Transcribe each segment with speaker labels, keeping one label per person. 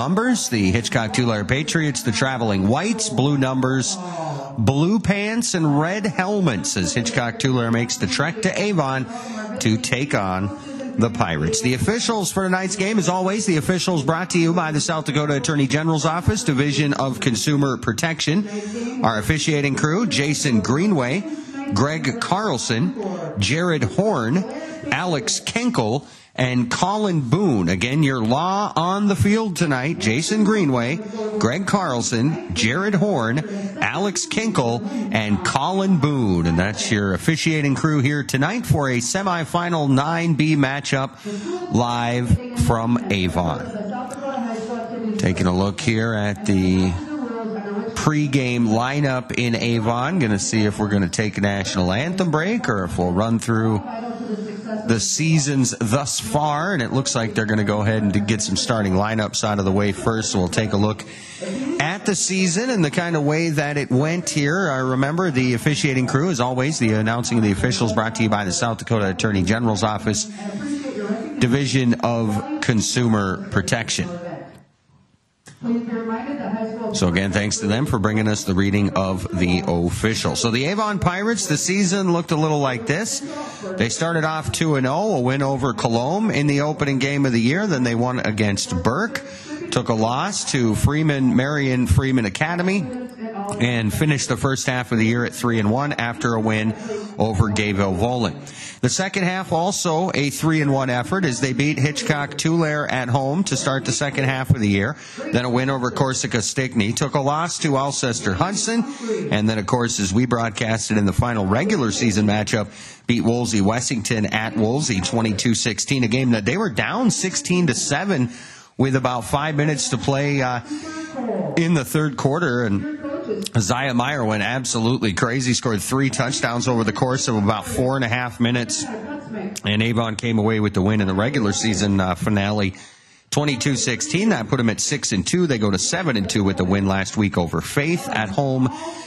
Speaker 1: numbers, the Hitchcock Tulare Patriots, the traveling whites, blue numbers, blue pants, and red helmets as Hitchcock Tulare makes the trek to Avon to take on the Pirates. The officials for tonight's game, as always, the officials brought to you by the South Dakota Attorney General's Office, Division of Consumer Protection. Our officiating crew, Jason Greenway, Greg Carlson, Jared Horn, Alex Kenkel, and Colin Boone. Again, your law on the field tonight, Jason Greenway, Greg Carlson, Jared Horn, Alex Kinkel, and Colin Boone. And that's your officiating crew here tonight for a semifinal 9B matchup live from Avon. Taking a look here at the pregame lineup in Avon. Going to see if we're going to take a national anthem break or if we'll run through the seasons thus far, and it looks like they're going to go ahead and get some starting lineups out of the way first. So we'll take a look at the season and the kind of way that it went here. Remember, the officiating crew, as always, the announcing of the officials brought to you by the South Dakota Attorney General's Office, Division of Consumer Protection. So again, thanks to them for bringing us the reading of the official. So the Avon Pirates, the season looked a little like this. They started off 2-0, a win over Colombe in the opening game of the year. Then they won against Burke, took a loss to Marion Freeman Academy, and finished the first half of the year at 3-1 after a win over Gayville Volin. The second half also a 3-1 effort as they beat Hitchcock Tulare at home to start the second half of the year. Then a win over Corsica Stickney, took a loss to Alcester Hudson, and then of course as we broadcasted in the final regular season matchup, beat Wolsey Wessington at Wolsey 22-16, a game that they were down 16-7 with about 5 minutes to play in the third quarter, and Isaiah Meyer went absolutely crazy, scored 3 touchdowns over the course of about 4.5 minutes, and Avon came away with the win in the regular season finale 22-16. That put them at 6-2. They go to 7-2 with the win last week over Faith at home,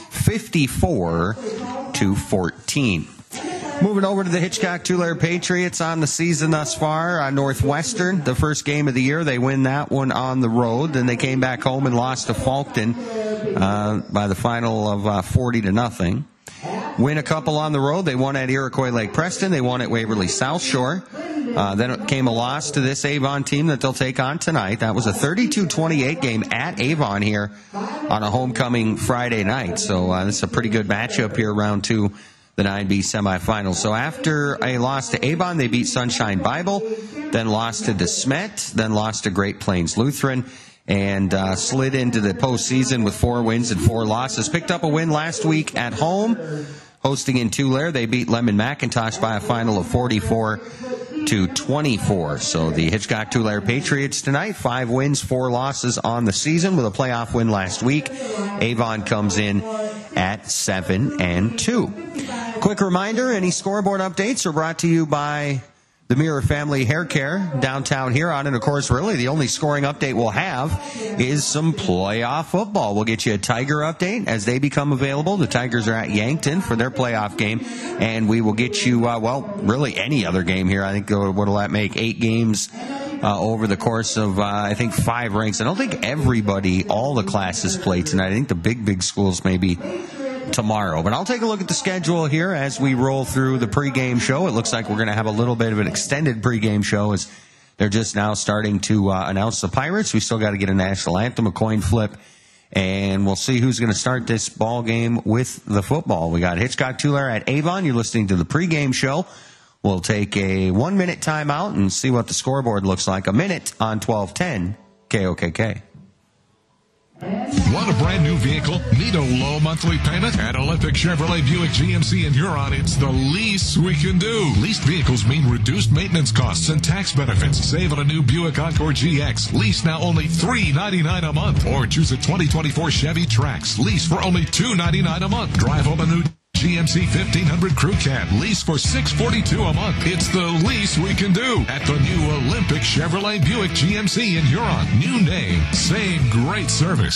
Speaker 1: 54-14. Moving over to the Hitchcock Tulare Patriots on the season thus far. Northwestern, the first game of the year, they win that one on the road. Then they came back home and lost to Faulkton by the final of 40-0. Win a couple on the road. They won at Iroquois Lake Preston. They won at Waverly South Shore. Then it came a loss to this Avon team that they'll take on tonight. That was a 32-28 game at Avon here on a homecoming Friday night. So this is a pretty good matchup here, round 2. The 9B semifinals. So after a loss to Avon, they beat Sunshine Bible, then lost to DeSmet, then lost to Great Plains Lutheran, and slid into the postseason with 4 wins and 4 losses. Picked up a win last week at home, hosting in Tulare. They beat Lemon McIntosh by a final of 44-24. So the Hitchcock Tulare Patriots tonight, 5 wins, 4 losses on the season with a playoff win last week. Avon comes in at 7-2. Quick reminder, any scoreboard updates are brought to you by the Mirror Family Hair Care downtown Huron. And, of course, really the only scoring update we'll have is some playoff football. We'll get you a Tiger update as they become available. The Tigers are at Yankton for their playoff game. And we will get you, really any other game here. I think, what will that make? 8 games over the course of, 5 ranks. I don't think everybody, all the classes play tonight. I think the big schools maybe tomorrow. But I'll take a look at the schedule here as we roll through the pregame show. It looks like we're going to have a little bit of an extended pregame show as they're just now starting to announce the Pirates. We still got to get a national anthem, a coin flip, and we'll see who's going to start this ball game with the football. We got Hitchcock Tulare at Avon. You're listening to the pregame show. We'll take a 1-minute timeout and see what the scoreboard looks like. A minute on 12:10 KOKK.
Speaker 2: Want a brand new vehicle? Need a low monthly payment? At Olympic Chevrolet Buick GMC in Huron, it's the least we can do. Leased vehicles mean reduced maintenance costs and tax benefits. Save on a new Buick Encore GX. Lease now only $399 a month. Or choose a 2024 Chevy Trax. Lease for only $299 a month. Drive home a new GMC 1500 Crew Cab. Lease for $642 a month. It's the least we can do at the new Olympic Chevrolet Buick GMC in Huron. New name, same great service.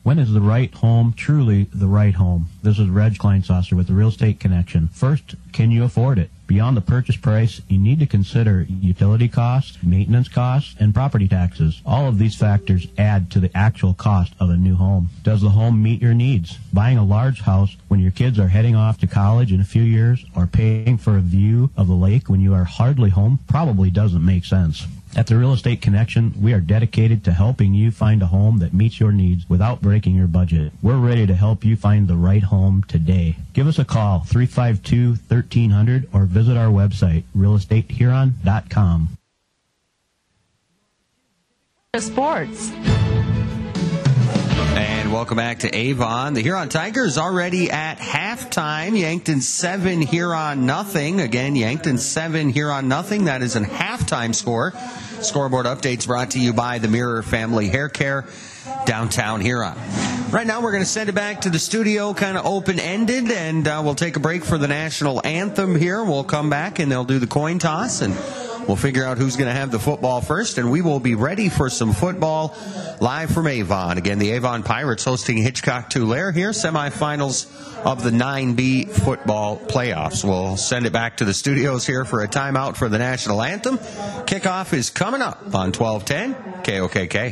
Speaker 3: When is the right home truly the right home? This is Reg Kleinsasser with the Real Estate Connection. First, can you afford it? Beyond the purchase price, you need to consider utility costs, maintenance costs, and property taxes. All of these factors add to the actual cost of a new home. Does the home meet your needs? Buying a large house when your kids are heading off to college in a few years, or paying for a view of the lake when you are hardly home, probably doesn't make sense. At the Real Estate Connection, we are dedicated to helping you find a home that meets your needs without breaking your budget. We're ready to help you find the right home today. Give us a call, 352-1300, or visit our website, realestatehuron.com.
Speaker 4: Sports.
Speaker 1: And welcome back to Avon. The Huron Tigers already at halftime. Yankton 7, Huron nothing. Again, Yankton 7, Huron nothing. That is a halftime score. Scoreboard updates brought to you by the Mirror Family Hair Care, downtown Huron. Right now we're going to send it back to the studio, kind of open-ended, and we'll take a break for the national anthem here. We'll come back and they'll do the coin toss, and we'll figure out who's going to have the football first, and we will be ready for some football live from Avon. Again, the Avon Pirates hosting Hitchcock-Tulare here, semifinals of the 9B football playoffs. We'll send it back to the studios here for a timeout for the national anthem. Kickoff is coming up on 1210 KOKK.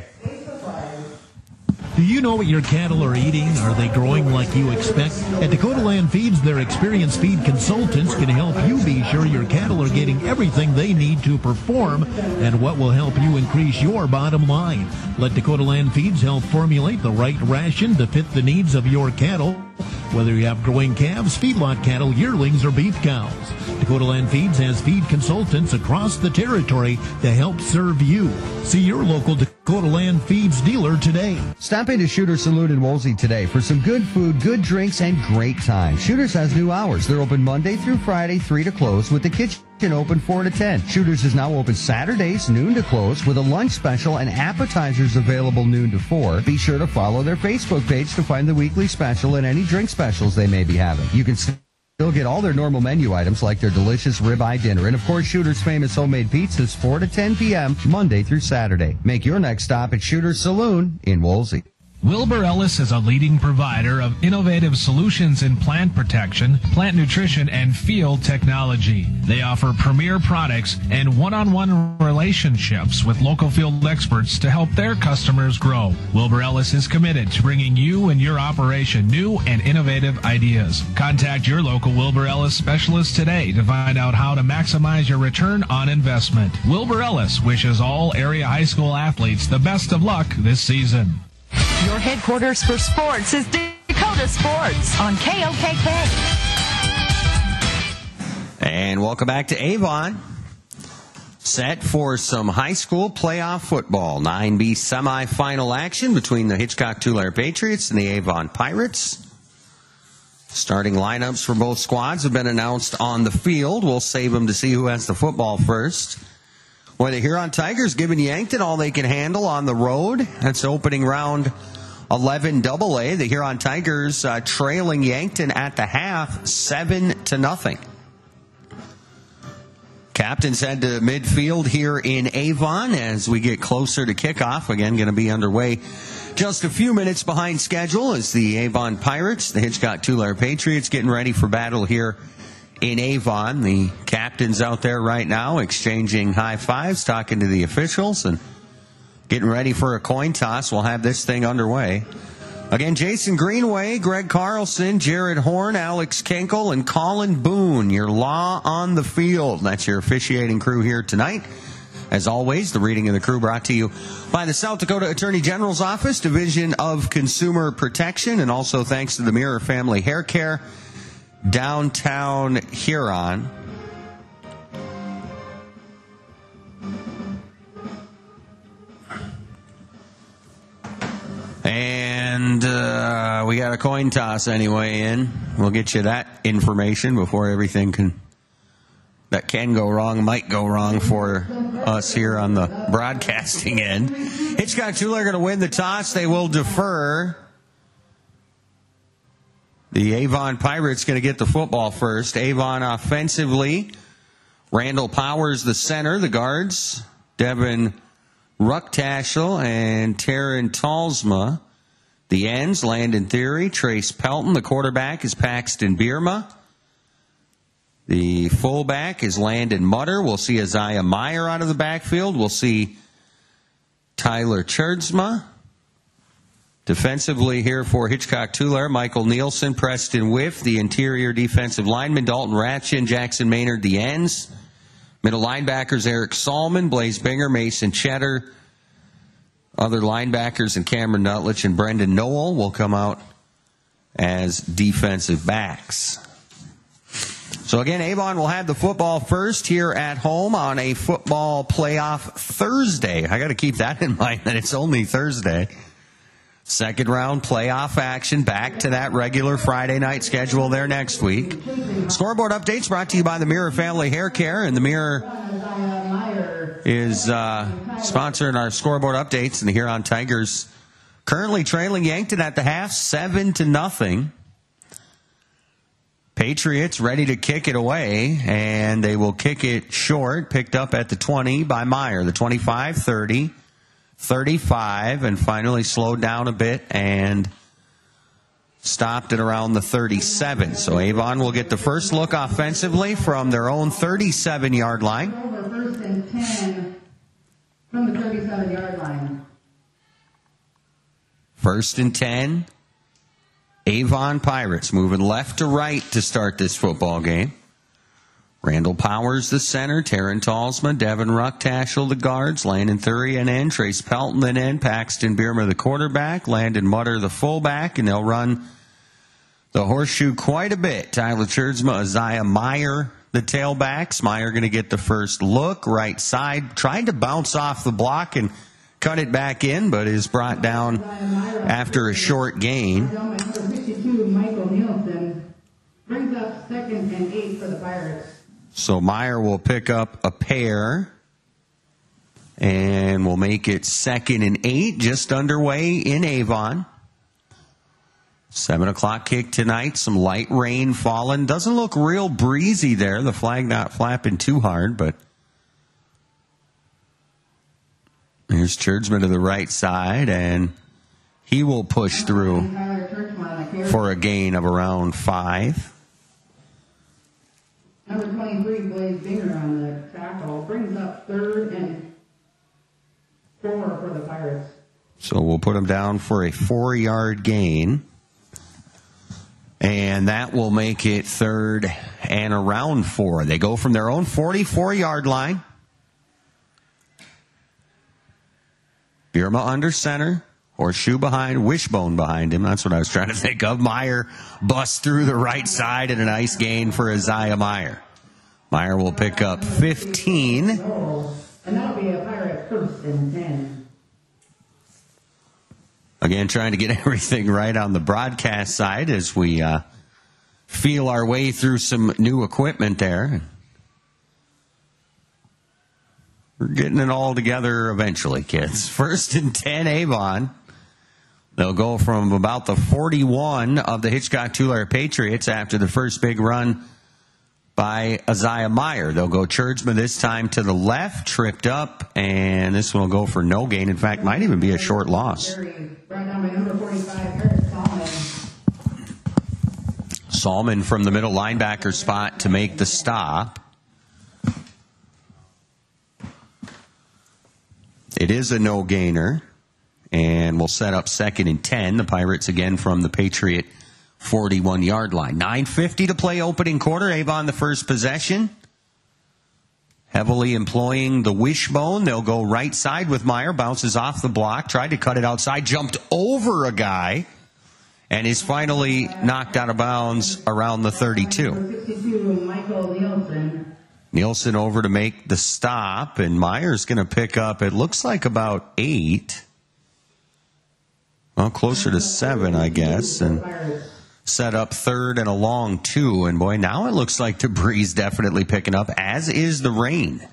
Speaker 5: Do you know what your cattle are eating? Are they growing like you expect? At Dakota Land Feeds, their experienced feed consultants can help you be sure your cattle are getting everything they need to perform and what will help you increase your bottom line. Let Dakota Land Feeds help formulate the right ration to fit the needs of your cattle, whether you have growing calves, feedlot cattle, yearlings, or beef cows. Dakota Land Feeds has feed consultants across the territory to help serve you. See your local Dakota Land Feeds dealer today.
Speaker 6: Stop into Shooter's Saloon in Woolsey today for some good food, good drinks, and great time. Shooter's has new hours. They're open Monday through Friday, 3 to close, with the kitchen open 4 to 10. Shooter's is now open Saturdays, noon to close, with a lunch special and appetizers available noon to 4. Be sure to follow their Facebook page to find the weekly special and any drink specials they may be having. You can still get all their normal menu items like their delicious ribeye dinner. And, of course, Shooter's famous homemade pizzas 4 to 10 p.m. Monday through Saturday. Make your next stop at Shooter's Saloon in Woolsey.
Speaker 7: Wilbur Ellis is a leading provider of innovative solutions in plant protection, plant nutrition, and field technology. They offer premier products and one-on-one relationships with local field experts to help their customers grow. Wilbur Ellis is committed to bringing you and your operation new and innovative ideas. Contact your local Wilbur Ellis specialist today to find out how to maximize your return on investment. Wilbur Ellis wishes all area high school athletes the best of luck this season.
Speaker 4: Your headquarters for sports is Dakota Sports on KOKK.
Speaker 1: And welcome back to Avon. Set for some high school playoff football. 9B semifinal action between the Hitchcock-Tulare Patriots and the Avon Pirates. Starting lineups for both squads have been announced on the field. We'll save them to see who has the football first. Well, the Huron Tigers giving Yankton all they can handle on the road. That's opening round 11 AA. The Huron Tigers trailing Yankton at the half 7-0. Captains head to midfield here in Avon as we get closer to kickoff. Again, going to be underway just a few minutes behind schedule as the Avon Pirates, the Hitchcock-Tulare Patriots, getting ready for battle here in Avon. The captains out there right now exchanging high fives, talking to the officials, and getting ready for a coin toss. We'll have this thing underway. Again, Jason Greenway, Greg Carlson, Jared Horn, Alex Kenkel, and Colin Boone, your law on the field. That's your officiating crew here tonight. As always, the reading of the crew brought to you by the South Dakota Attorney General's Office, Division of Consumer Protection, and also thanks to the Mirror Family Hair Care, downtown Huron. And we got a coin toss anyway in. We'll get you that information before everything that can go wrong might go wrong for us here on the broadcasting end. Hitchcock-Tulare going to win the toss. They will defer. The Avon Pirates going to get the football first. Avon offensively, Randall Powers the center. The guards, Devin Rucktaschel and Taryn Talsma. The ends, Landon Theory, Trace Pelton. The quarterback is Paxton Bierma. The fullback is Landon Mutter. We'll see Isaiah Meyer out of the backfield. We'll see Tyler Tjerdsma. Defensively here for Hitchcock-Tulare, Michael Nielsen, Preston Whiff, the interior defensive lineman, Dalton Ratchin, Jackson Maynard, the ends. Middle linebackers, Eric Salmon, Blaze Binger, Mason Cheddar. Other linebackers, and Cameron Nutlich and Brendan Noel will come out as defensive backs. So again, Avon will have the football first here at home on a football playoff Thursday. I got to keep that in mind that it's only Thursday. Second round playoff action, back to that regular Friday night schedule there next week. Scoreboard updates brought to you by the Mirror Family Hair Care, and the Mirror is sponsoring our scoreboard updates, and the Huron Tigers currently trailing Yankton at the half, 7-0. Patriots ready to kick it away, and they will kick it short, picked up at the 20 by Meyer, the 25, 30. 35, and finally slowed down a bit and stopped at around the 37. So Avon will get the first look offensively from their own 37-yard line.
Speaker 8: First and 10 from the 37-yard line.
Speaker 1: First and 10. Avon Pirates moving left to right to start this football game. Randall Powers, the center. Taryn Talsma, Devin Rucktaschel, the guards. Landon Thury, an end. Trace Pelton, an end. Paxton Bierma, the quarterback. Landon Mutter, the fullback. And they'll run the horseshoe quite a bit. Tyler Tjerdsma, Isaiah Meyer, the tailbacks. Meyer going to get the first look. Right side. Tried to bounce off the block and cut it back in, but is brought down after a short gain.
Speaker 8: Number 52, Michael Nielsen, brings up 2nd and 8 for the Pirates.
Speaker 1: So Meyer will pick up a pair, and we'll make it 2nd and 8, just underway in Avon. 7 o'clock kick tonight, some light rain falling. Doesn't look real breezy there, the flag not flapping too hard, but here's Tjerdsma to the right side, and he will push through for a gain of around 5.
Speaker 8: Number 23, Blaze Binger on the tackle, brings up 3rd and 4 for the Pirates.
Speaker 1: So we'll put him down for a 4-yard gain. And that will make it 3rd and around 4. They go from their own 44-yard line. Bierma under center. Horseshoe behind, wishbone behind him. That's what I was trying to think of. Meyer busts through the right side and a nice gain for Isaiah Meyer. Meyer will pick up 15.
Speaker 8: And that'll be a Pirate 1st and 10.
Speaker 1: Again, trying to get everything right on the broadcast side as we feel our way through some new equipment there. We're getting it all together eventually, kids. 1st and 10, Avon. They'll go from about the 41 of the Hitchcock-Tulare Patriots after the first big run by Isaiah Meyer. They'll go Tjerdsma this time to the left, tripped up, and this one will go for no gain. In fact, might even be a short loss.
Speaker 8: Brought down by number 45, Eric Salmon.
Speaker 1: Salmon from the middle linebacker spot to make the stop. It is a no-gainer, and we'll set up 2nd and 10. The Pirates again from the Patriot 41-yard line. 9:50 to play opening quarter. Avon the first possession. Heavily employing the wishbone. They'll go right side with Meyer. Bounces off the block. Tried to cut it outside. Jumped over a guy. And is finally knocked out of bounds around the 32.
Speaker 8: Number 62, Michael Nielsen.
Speaker 1: Nielsen over to make the stop, and Meyer's going to pick up, it looks like about 8. Well, closer to 7, I guess, and set up 3rd and a long 2. And boy, now it looks like the breeze definitely picking up, as is the rain.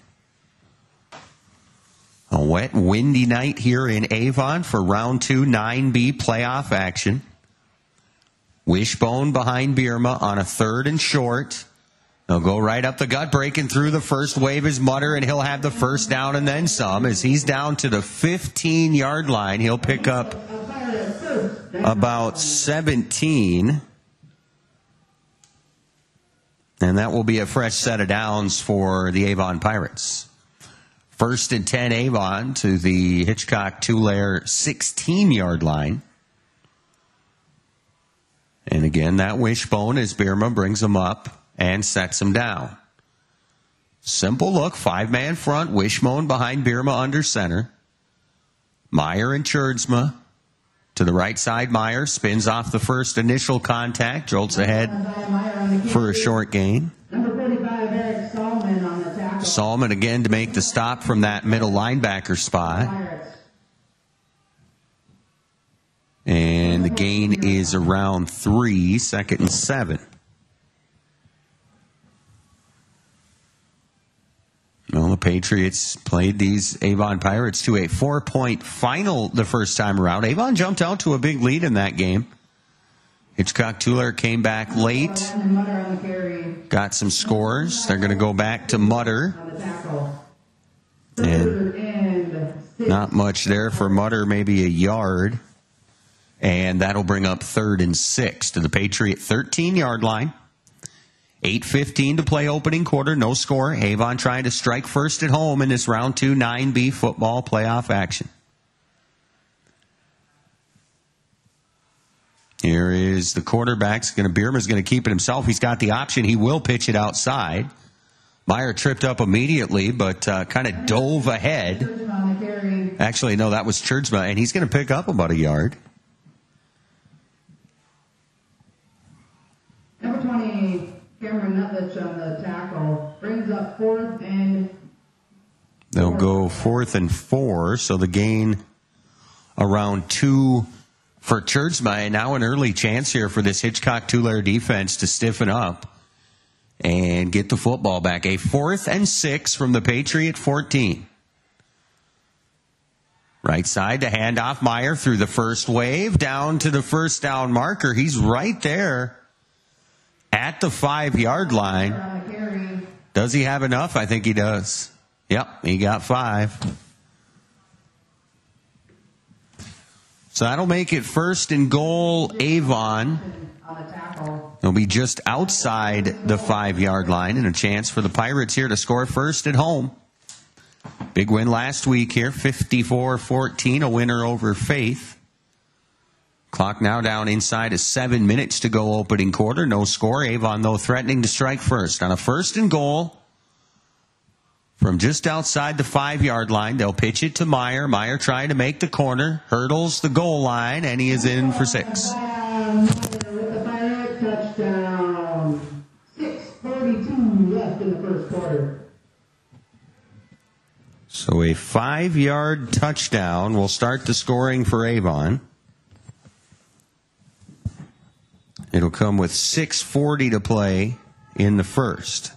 Speaker 1: A wet, windy night here in Avon for round 2, 9B playoff action. Wishbone behind Bierma on a 3rd and short. They'll go right up the gut, breaking through the first wave is Mutter, and he'll have the first down and then some. As he's down to the 15-yard line, he'll pick up about 17. And that will be a fresh set of downs for the Avon Pirates. 1st and 10 Avon to the Hitchcock-Tulare 16-yard line. And again, that wishbone as Bierma brings them up and sets them down. Simple look, 5-man front, wishbone behind Bierma under center. Meyer and Tjordsma. To the right side, Meyer spins off the first initial contact, jolts ahead for a short gain.
Speaker 8: Number 45, Eric Salman on the tackle.
Speaker 1: Salman again to make the stop from that middle linebacker spot. And the gain is around 3, 2nd and 7. Well, the Patriots played these Avon Pirates to a 4-point final the first time around. Avon jumped out to a big lead in that game. Hitchcock-Tulare came back late, got some scores. They're going to go back to Mutter. And not much there for Mutter, maybe a yard. And that'll bring up 3rd and 6 to the Patriot 13-yard line. 8:15 to play opening quarter, no score. Avon trying to strike first at home in this round 2 9B football playoff action. Here is the quarterback. Bierma's going to keep it himself. He's got the option. He will pitch it outside. Meyer tripped up immediately, but kind of dove ahead. Actually, no, that was Tjordsma, and he's going to pick up about a yard.
Speaker 8: Number 20, Cameron Nutlich on the tackle, brings up 4th and...
Speaker 1: They'll go 4th and 4, so the gain around 2 for Tjordsma, and now an early chance here for this Hitchcock-Tulare defense to stiffen up and get the football back. A 4th and 6 from the Patriot 14. Right side to hand off Meyer through the first wave, down to the first down marker. He's right there at the 5-yard line. Does he have enough? I think he does. Yep, he got 5. So that'll make it 1st and goal, Avon. They'll be just outside the 5-yard line, and a chance for the Pirates here to score first at home. Big win last week here, 54-14, a winner over Faith. Clock now down inside of 7 minutes to go opening quarter. No score. Avon, though, threatening to strike first. On a 1st and goal from just outside the 5-yard line, they'll pitch it to Meyer. Meyer trying to make the corner, hurdles the goal line, and he is in for 6.
Speaker 8: With the Pirate touchdown. 6:42 left in the first quarter.
Speaker 1: So a 5-yard touchdown will start the scoring for Avon. It'll come with 6:40 to play in the first.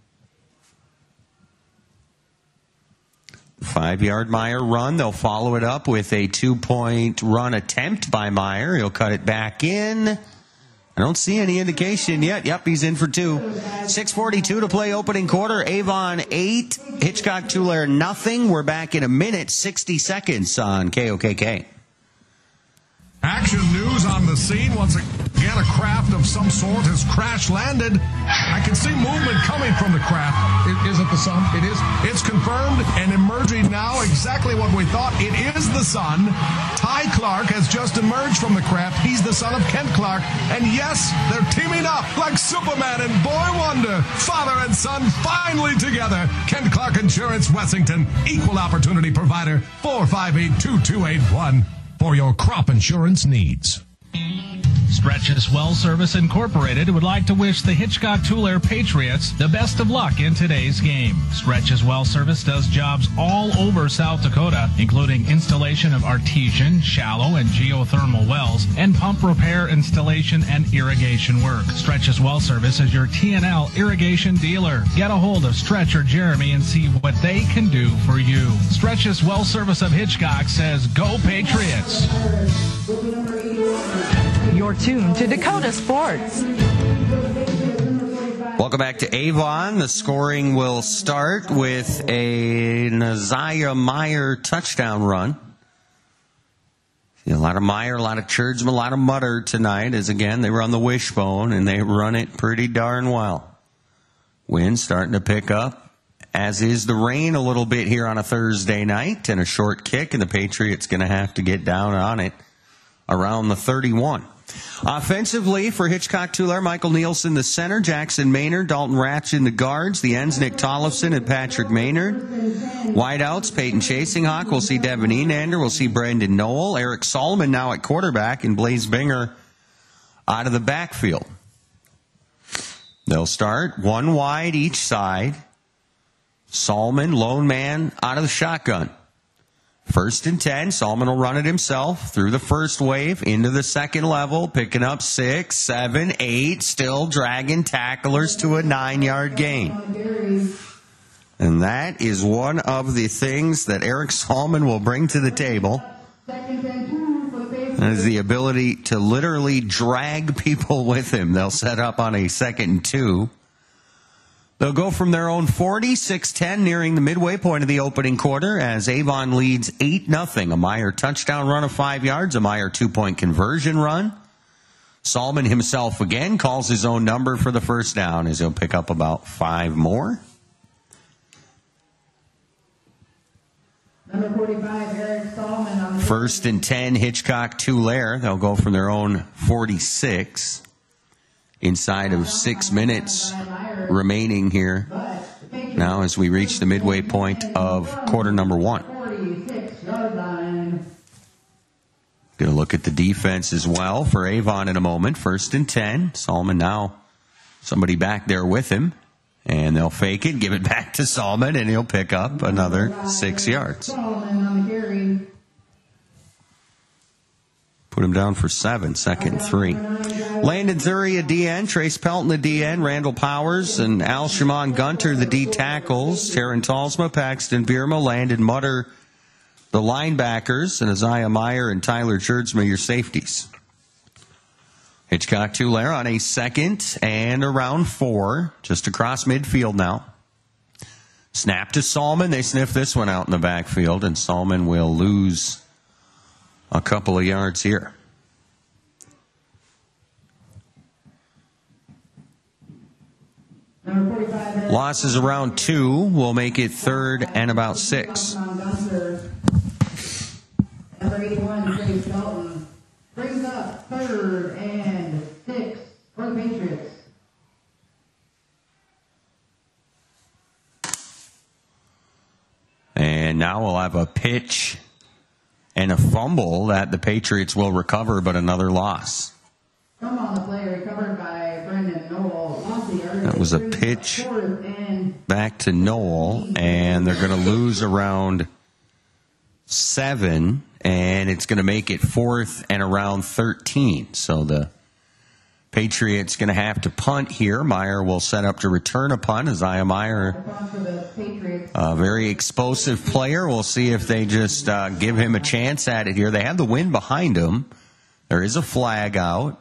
Speaker 1: 5-yard Meyer run. They'll follow it up with a 2-point run attempt by Meyer. He'll cut it back in. I don't see any indication yet. Yep, he's in for 2. 6:42 to play opening quarter. Avon 8, Hitchcock-Tulare nothing. We're back in a minute, 60 seconds on KOKK.
Speaker 2: Action news on the scene. Once again, a craft of some sort has crash landed. I can see movement coming from the craft. Is it the sun? It is. It's confirmed and emerging now exactly what we thought. It is the sun. Ty Clark has just emerged from the craft. He's the son of Kent Clark. And yes, they're teaming up like Superman and Boy Wonder. Father and son finally together. Kent Clark Insurance, Wessington. Equal opportunity provider. 458-2281. For your crop insurance needs.
Speaker 7: Stretch's Well Service Incorporated would like to wish the Hitchcock-Tulare Patriots the best of luck in today's game. Stretch's Well Service does jobs all over South Dakota, including installation of artesian, shallow, and geothermal wells, and pump repair, installation, and irrigation work. Stretch's Well Service is your TNL irrigation dealer. Get a hold of Stretch or Jeremy and see what they can do for you. Stretch's Well Service of Hitchcock says, Go Patriots!
Speaker 4: You're tuned to Dakota Sports.
Speaker 1: Welcome back to Avon. The scoring will start with a Naziah Meyer touchdown run. A lot of Meyer, a lot of Cherdsman, a lot of Mutter tonight, as again, they run the wishbone, and they run it pretty darn well. Wind starting to pick up, as is the rain a little bit here on a Thursday night, and a short kick, and the Patriots going to have to get down on it around the 31. Offensively, for Hitchcock-Tulare, Michael Nielsen, the center, Jackson Maynard, Dalton Ratch in the guards, the ends, Nick Tollefson and Patrick Maynard. Wideouts, Peyton Chasinghawk. We'll see Devin Enander. We'll see Brandon Noel. Eric Solomon now at quarterback, and Blaze Binger out of the backfield. They'll start one wide each side. Solomon, lone man, out of the shotgun. 1st and 10, Solomon will run it himself through the first wave, into the second level, picking up 6, 7, 8, still dragging tacklers to a 9-yard gain. And that is one of the things that Eric Solomon will bring to the table. That is the ability to literally drag people with him. They'll set up on a 2nd and 2. They'll go from their own 40, 6-10, nearing the midway point of the opening quarter as Avon leads 8-0. A Meyer touchdown run of 5 yards, a Meyer 2-point conversion run. Solomon himself again calls his own number for the first down as he'll pick up about 5 more.
Speaker 8: Number 45, Eric Solomon on the
Speaker 1: 1st and 10, Hitchcock-Tulare. They'll go from their own 46. Inside of 6 minutes remaining here now as we reach the midway point of quarter number 1. Going to look at the defense as well for Avon in a moment. 1st and 10. Solomon now somebody back there with him. And they'll fake it, give it back to Solomon, and he'll pick up another 6 yards. Put him down for 7, 2nd and 3. Landon Thury, a DN. Trace Pelton, the DN. Randall Powers and Al Shimon Gunter, the D tackles. Taryn Talsma, Paxton Bierma, Landon Mutter, the linebackers. And Isaiah Meyer and Tyler Cherdsma, your safeties. Hitchcock-Tulare on a 2nd and around 4, just across midfield now. Snap to Solomon. They sniff this one out in the backfield, and Solomon will lose a couple of yards here. Losses around 2 will make it 3rd and about 6.
Speaker 8: Number 81, Trace Pelton, brings up 3rd and 6 for the Patriots.
Speaker 1: And now we'll have a pitch and a fumble that the Patriots will recover, but another loss.
Speaker 8: Come on the play, recovered by Brendan Noel.
Speaker 1: That was a pitch back to Noel, and they're going to lose around 7, and it's going to make it 4th and around 13. So the Patriots going to have to punt here. Meyer will set up to return a punt. Isaiah Meyer, a very explosive player. We'll see if they just give him a chance at it here. They have the wind behind them. There is a flag out.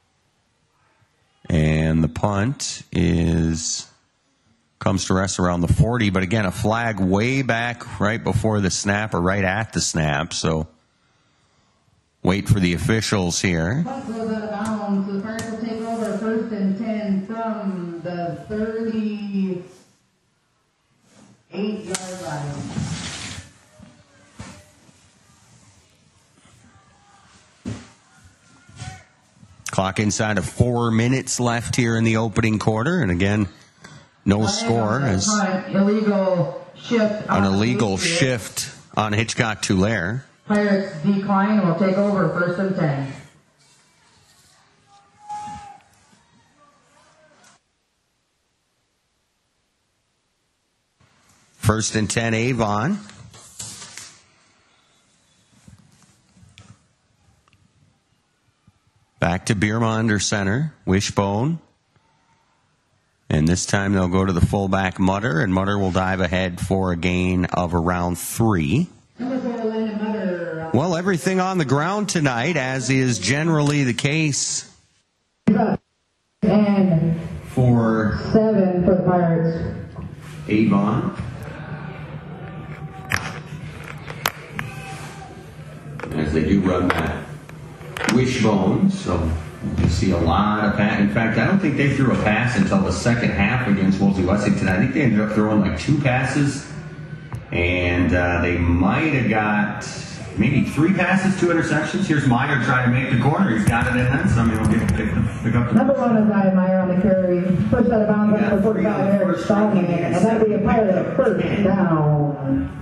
Speaker 1: And the punt comes to rest around the 40. But again, a flag way back right before the snap or right at the snap. So wait for the officials here.
Speaker 8: Punt goes out of bounds. The Pirates will take over 1st and 10 from the 38-yard line.
Speaker 1: Clock inside of 4 minutes left here in the opening quarter. And again, no score as
Speaker 8: illegal shift.
Speaker 1: An illegal shift on Hitchcock-Tulare.
Speaker 8: Pirates decline and will take over 1st and 10.
Speaker 1: First and 10, Avon. Back to Bierma under center. Wishbone. And this time they'll go to the fullback Mutter, and Mutter will dive ahead for a gain of around 3. Well, everything on the ground tonight, as is generally the case.
Speaker 8: And
Speaker 1: for
Speaker 8: 7 for the Pirates.
Speaker 1: Avon. As as they do run that wishbone. So you see a lot of pass. In fact, I don't think they threw a pass until the second half against Wolsey Westington. I think they ended up throwing like 2 passes, and they might have got maybe 3 passes, 2 interceptions. Here's Meyer trying to make the corner. He's got it in then, so he'll get pick up.
Speaker 8: Number 1 is Meyer on the carry. Pushed out of bounds for 45 yards, stalling it, and that'll be a Pirate first down.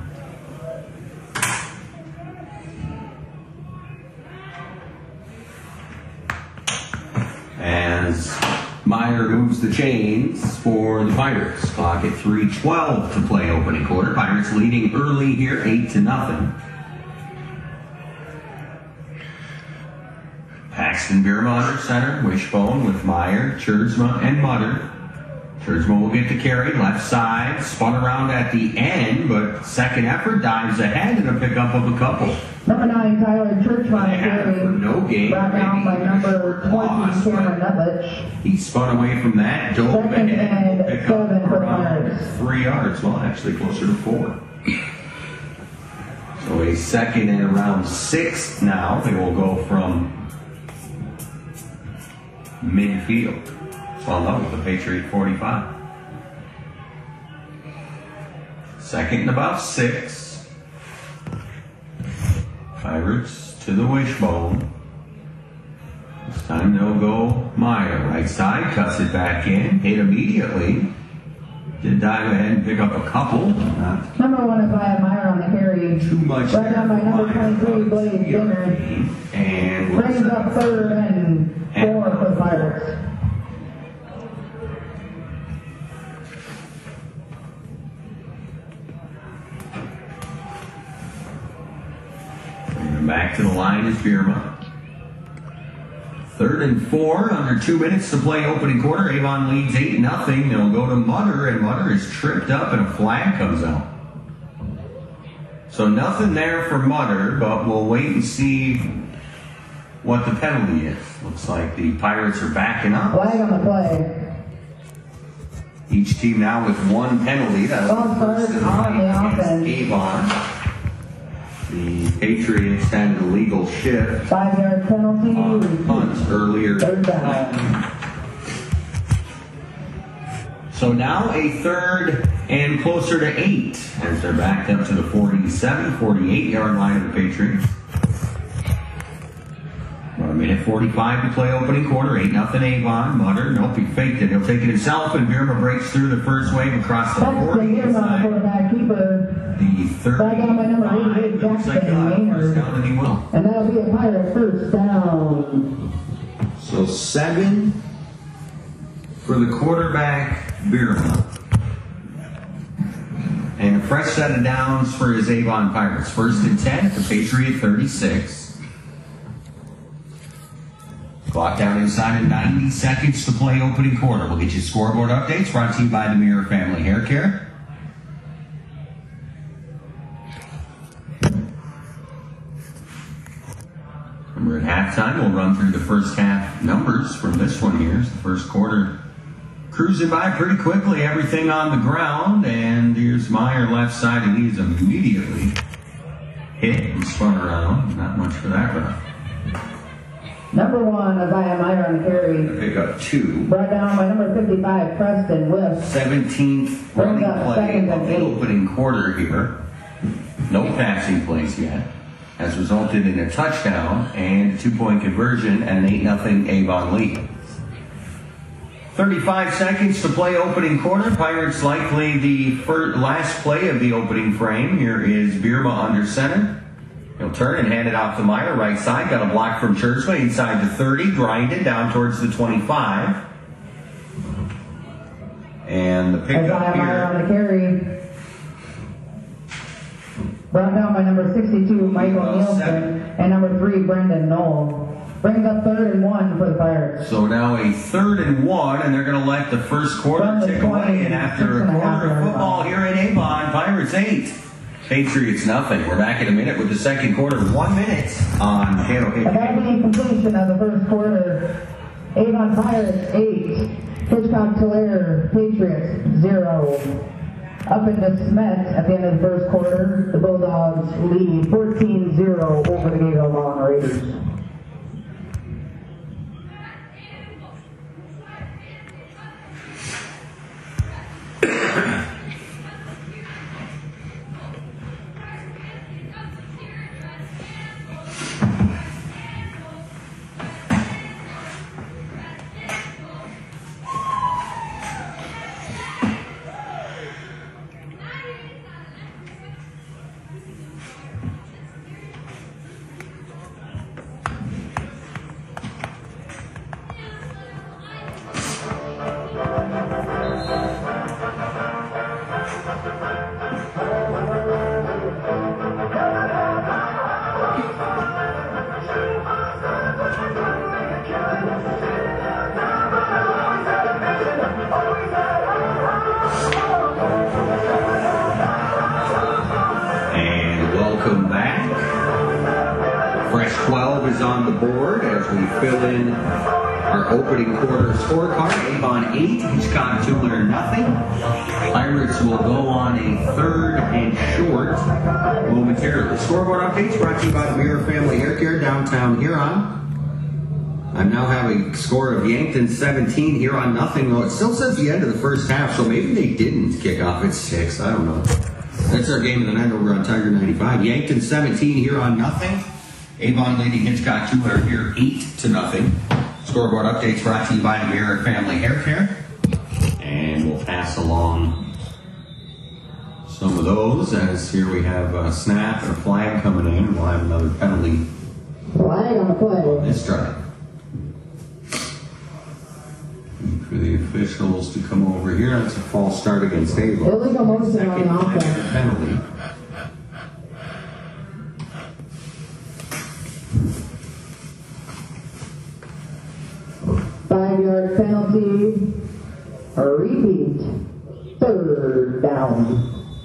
Speaker 1: As Meyer moves the chains for the Pirates. Clock at 3:12 to play opening quarter. Pirates leading early here, 8-0. Paxton Bierma under center. Wishbone with Meyer, Tjeerdsma, and Mutter. Tjeerdsma will get the carry. Left side. Spun around at the end, but second effort dives ahead and a pickup of a couple.
Speaker 8: Number 9, Tyler Tjeerdsma carry.
Speaker 1: No gain.
Speaker 8: Brought down by number 20, Cameron Nutlich.
Speaker 1: He spun away from that, dove
Speaker 8: Second
Speaker 1: ahead,
Speaker 8: and
Speaker 1: pick up
Speaker 8: 7 for
Speaker 1: around
Speaker 8: Pirates.
Speaker 1: 3 yards. Well, actually closer to 4. So a second and around 6 now. They will go from midfield. So on level with the Patriot 45. Second and about 6. Pirates to the wishbone. This time they'll go Meyer. Right side, cuts it back in, hit immediately. Did dive ahead and pick up a couple. Not
Speaker 8: Number 1 is Meyer on the carry.
Speaker 1: too much.
Speaker 8: Brought down by number 23, Blaze Dinner.
Speaker 1: And
Speaker 8: Brings up 3rd and 4 for the Pirates.
Speaker 1: back to the line is Bierma. 3rd and 4, under 2 minutes to play opening quarter. Avon leads 8-0. They'll go to Mutter, and Mutter is tripped up and a flag comes out. So nothing there for Mutter, but we'll wait and see what the penalty is. Looks like the Pirates are backing up.
Speaker 8: Flag on the play.
Speaker 1: Each team now with 1 penalty. That'll be
Speaker 8: first on the offense.
Speaker 1: Avon. The Patriots had an illegal shift
Speaker 8: 5-yard penalty.
Speaker 1: on punts earlier.
Speaker 8: 3rd down.
Speaker 1: So now a 3rd and closer to 8 as they're backed up to the 47, 48-yard line of the Patriots. About a minute 45 to play opening quarter. 8-0 Avon. Mutter, nope, he faked it. He'll take it himself, and Bierma breaks through the first wave across the 40.
Speaker 8: Bierma, quarterback keeper.
Speaker 1: The 30.
Speaker 8: Flag out by number 88,
Speaker 1: Looks like
Speaker 8: Jackson
Speaker 1: first
Speaker 8: Maynard.
Speaker 1: down, and he will.
Speaker 8: And that'll be a Pirate first down.
Speaker 1: So 7 for the quarterback, Bierma. And a fresh set of downs for his Avon Pirates. 1st and 10 at the Patriot 36. Clock down inside of 90 seconds to play opening quarter. We'll get you scoreboard updates brought to you by the Mirror Family Hair Care. We're at halftime. We'll run through the first half numbers from this one here. The first quarter cruising by pretty quickly. Everything on the ground. And here's Meyer left side, and he's immediately hit and spun around. Not much for that run.
Speaker 8: Number 1, Isaiah Meyer on the carry.
Speaker 1: Pick up 2.
Speaker 8: Brought down by number 55, Preston Whiff.
Speaker 1: 17th running play of the opening quarter here. No passing plays yet. Has resulted in a touchdown and a 2-point conversion and an 8-0 Avon lead. 35 seconds to play opening quarter. Pirates likely the last play of the opening frame. Here is Bierma under center. He'll turn and hand it off to Meyer. Right side, got a block from Tjeerdsma inside the 30, grinded down towards the 25. And the pickup
Speaker 8: here. Meyer on the carry. Brought down by number 62, Michael Nielsen, and number 3, Brendan Knoll. Brings up 3rd and 1 for the Pirates.
Speaker 1: So now a 3rd and 1, and they're going to let the first quarter tick away. And after a quarter of football here in Avon, Pirates 8, Patriots nothing. We're back in a minute with the second quarter. 1 minute on Channel 8.
Speaker 8: And that'll be completion of the first quarter. Avon Pirates 8, Hitchcock Tulare Patriots 0. Up into Smith at the end of the first quarter. The Bulldogs lead 14-0 over the Gayville Vaughn Raiders.
Speaker 1: Welcome back. Fresh 12 is on the board as we fill in our opening quarter scorecard. Avon 8, Hitchcock Tubular nothing. Pirates will go on a third and short momentarily. Scoreboard updates brought to you by the Mirror Family Hair Care, downtown Huron. I now have a score of Yankton 17, Huron nothing. Though it still says the end of the first half, so maybe they didn't kick off at 6. I don't know. That's our game of the night over on Tiger 95. Yankton 17, Huron nothing. Avon leading Hitchcock Tubular here 8-0. Scoreboard updates brought to you by the Mirror Family Hair Care. And we'll pass along some of those as here we have a snap and a flag coming in. And we'll have another penalty.
Speaker 8: Flag on the play.
Speaker 1: This drive. For the officials to come over here. That's a false start against Avon.
Speaker 8: Illegal motion
Speaker 1: Second
Speaker 8: on offense.
Speaker 1: penalty.
Speaker 8: Five-yard penalty. A repeat. Third down.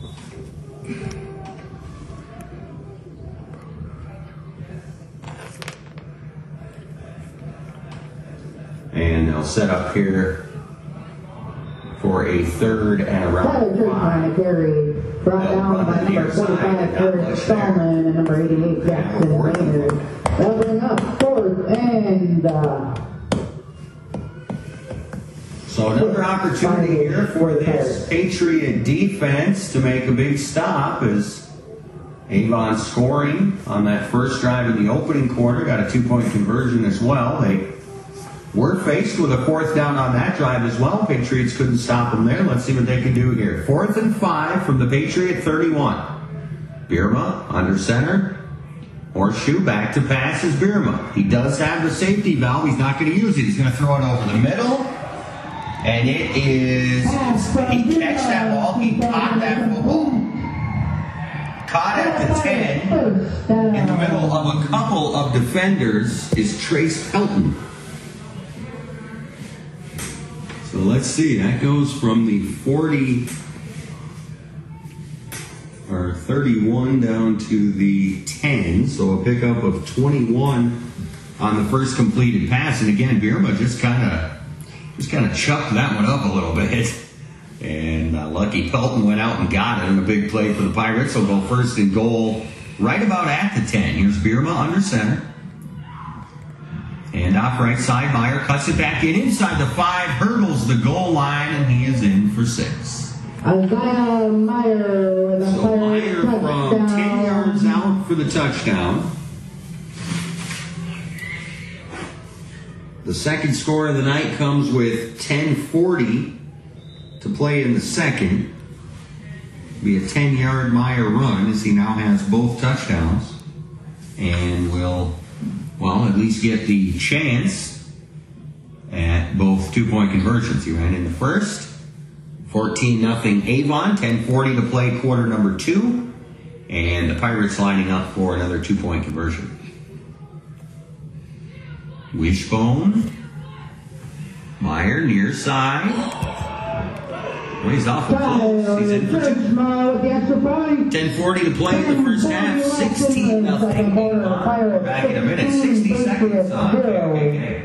Speaker 1: And they'll set up here for a third and around
Speaker 8: Tyler trying to carry. Brought down by number 45, Eric Stallman, and number 88, Jackson Raynard. That'll bring up fourth and...
Speaker 1: So another opportunity here for this Patriot defense to make a big stop as Avon scoring on that first drive in the opening quarter. Got a 2-point conversion as well. They were faced with a fourth down on that drive as well. Patriots couldn't stop them there. Let's see what they can do here. 4th and 5 from the Patriot 31. Bierma under center. Horseshoe back to pass is Bierma. He does have the safety valve. He's not going to use it. He's going to throw it over the middle. And it is, he catched that ball, he caught that football. Caught at the 10. In the middle of a couple of defenders is Trace Pelton. So let's see, that goes from the 40 or 31 down to the 10. So a pickup of 21 on the first completed pass. And again, Bierma just kind of chucked that one up a little bit. And lucky Pelton went out and got it in a big play for the Pirates. They'll go first and goal right about at the 10. Here's Bierma under center. And off right side, Meyer cuts it back in inside the 5, hurdles the goal line, and he is in for 6.
Speaker 8: Isaiah Meyer with a
Speaker 1: So Meyer from 10 yards out for the touchdown. The second score of the night comes with 10:40 to play in the second. Be a 10-yard Meyer run as he now has both touchdowns. And will, well, at least get the chance at both 2-point conversions. He ran in the first. 14-0 Avon. 10:40 to play quarter number 2. And the Pirates lining up for another 2-point conversion. Wishbone. Meyer near side. Well, he's awful close. He's in for 2. 10:40 to play in the first half. 16-0. Back in a minute. 60 seconds on KKK.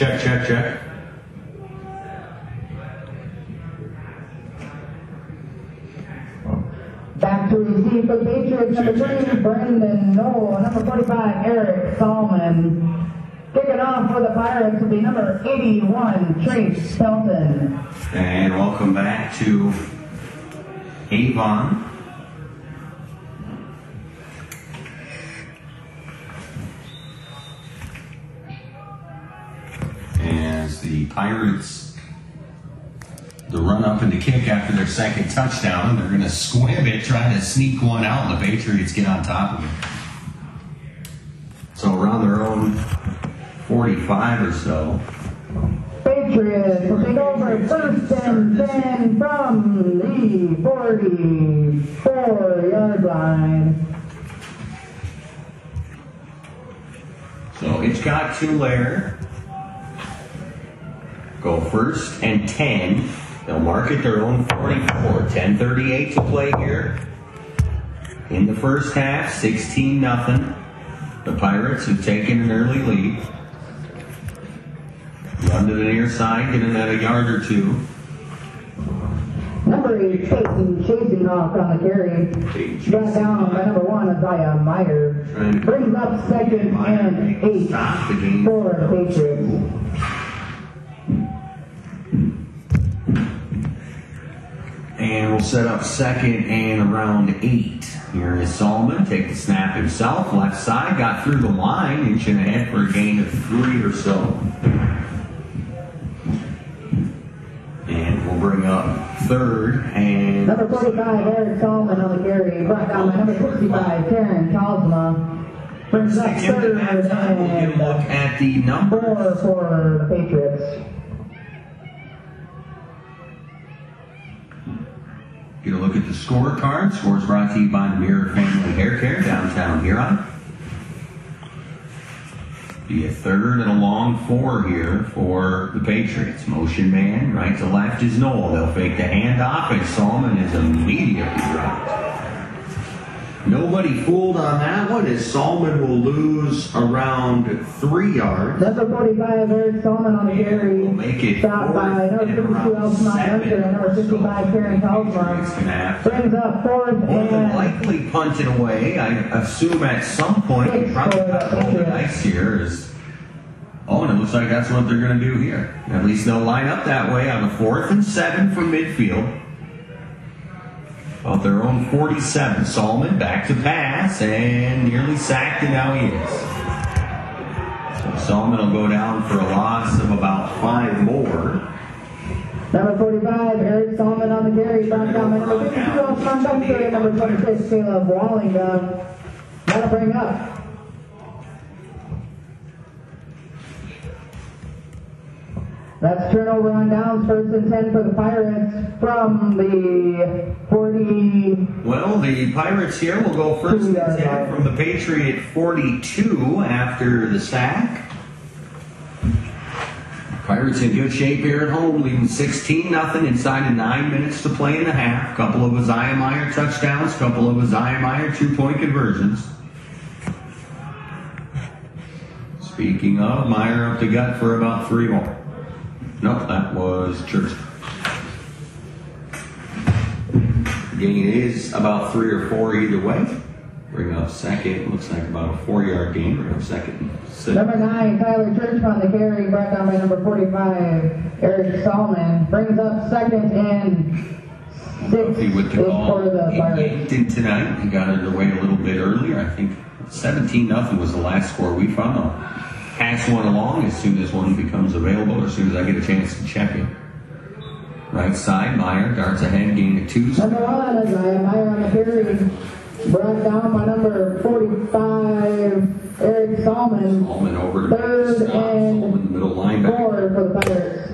Speaker 1: Check.
Speaker 8: Back to receive for the Patriots, number 3, Brandon Knoll. Number 45, Eric Solomon. Kicking off for the Pirates will be number 81, Trace Pelton.
Speaker 1: And welcome back to Avon. As the Pirates, the run up and the kick after their second touchdown, they're going to squib it, trying to sneak one out, and the Patriots get on top of it. So around their own 45 or so.
Speaker 8: Patriots will take over first and 10 from the 44-yard line.
Speaker 1: So Hitchcock, Tulare go first and 10. They'll mark it their own 44. 10:38 to play here. In the first half, 16-0. The Pirates have taken an early lead. Run to the near side, getting at a yard or two.
Speaker 8: Number 8, chasing off on the carry. Brought down by number 1, Isaiah Meyer. Brings up second and 8 for the Patriots.
Speaker 1: And we'll set up second and around 8. Here is Solomon. Take the snap himself. Left side. Got through the line. Inch and ahead for a gain of 3 or so. And we'll bring up third and...
Speaker 8: Number 45, Eric Solomon on the carry. Brought down by number 65, Karen Kosma. Brings up third
Speaker 1: We'll get a look at the number
Speaker 8: 4 for the Patriots.
Speaker 1: Get a look at the scorecard. Scores brought to you by the Mirror Family Hair Care, downtown Huron. Be a third and a long 4 here for the Patriots. Motion man, right to left is Knoll. They'll fake the handoff, and Solomon is immediately dropped. Nobody fooled on that one, as Solomon will lose around 3 yards.
Speaker 8: Number 45, Eric Solomon on the carry.
Speaker 1: We'll make it
Speaker 8: Stopped by number 52, Elton Hunter, and number 55, Karen Kosma. Brings up fourth
Speaker 1: More than
Speaker 8: and...
Speaker 1: likely punted away. I assume at some point he probably got a roll the dice here. And it looks like that's what they're going to do here. At least they'll line up that way on the 4th and 7 from midfield. Of their own 47. Solomon back to pass and nearly sacked, and now he is. So Solomon will go down for a loss of about 5 more.
Speaker 8: Number 45, Eric Solomon on the carry. Brought down by number 52, Elton Hunter, and number 26, Caleb Wallingham. That'll bring up. That's turnover on downs, first and 10 for the Pirates from the 40.
Speaker 1: Well, the Pirates here will go first and 10 from the Patriot 42 after the sack. Pirates in good shape here at home, leading 16-0 inside of 9 minutes to play in the half. Couple of Isaiah Meyer touchdowns, couple of Isaiah Meyer 2-point conversions. Speaking of, Meyer up the gut for about 3 more. Nope, that was Church. Gain is about 3 or 4 either way. Bring up second. Looks like about a 4-yard gain. Bring up second.
Speaker 8: Number 9, Tyler Church on the carry. Brought down by number 45, Eric Solomon. Brings up second and 6
Speaker 1: with the ball
Speaker 8: for the Pirates.
Speaker 1: Tonight, he got underway a little bit earlier. I think 17-0 was the last score we found. I'll pass one along as soon as one becomes available, or as soon as I get a chance to check it. Right side, Meyer darts ahead, gain of 2.
Speaker 8: Number 1, Isaiah Meyer on the carry. Brought down by number 45, Eric Solomon.
Speaker 1: Solomon over to
Speaker 8: third and
Speaker 1: Solomon, the middle linebacker.
Speaker 8: 4 for the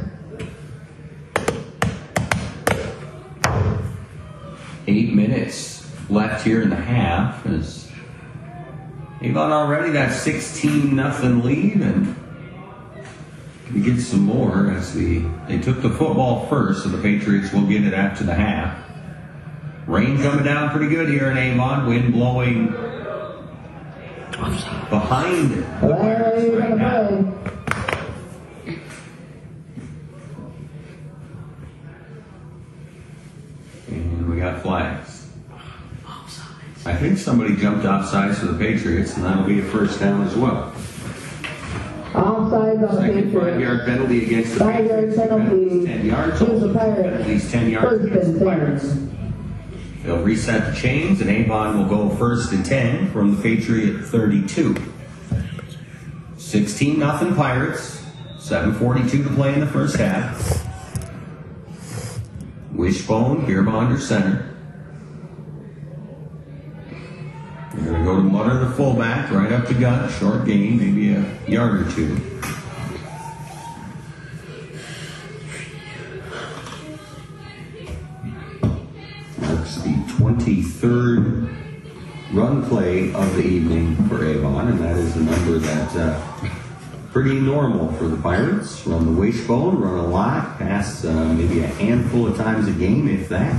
Speaker 8: Pirates.
Speaker 1: 8 minutes left here in the half. As Avon already got 16-0 lead, and we get some more as they took the football first, so the Patriots will get it after the half. Rain coming down pretty good here in Avon. Wind blowing behind the Pirates right now. got flags. I think somebody jumped offsides for the Patriots, and that'll be a first down as well.
Speaker 8: Offsides on the
Speaker 1: Second
Speaker 8: Patriots.
Speaker 1: 5-yard penalty against the
Speaker 8: 5-yard
Speaker 1: Patriots.
Speaker 8: penalty
Speaker 1: 10 yards.
Speaker 8: gives the Pirates
Speaker 1: At least 10 yards
Speaker 8: first
Speaker 1: against
Speaker 8: and
Speaker 1: the Pirates.
Speaker 8: 10.
Speaker 1: They'll reset the chains, and Avon will go first and 10 from the Patriot 32. 16-0 Pirates. 7:42 to play in the first half. Wishbone, Bierma under center. They're going to go to Mutter, the fullback, right up the gut. Short gain, maybe a yard or two. Marks the 23rd run play of the evening for Avon, and that is a number that's pretty normal for the Pirates. Run the wishbone, run a lot, pass maybe a handful of times a game, if that.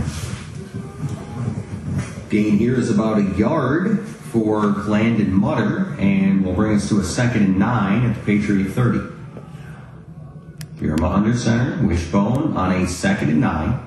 Speaker 1: Gain here is about a yard for Landon Mutter, and will bring us to a 2nd and 9 at the Patriot 30. Bierma under center, wishbone on a 2nd and 9.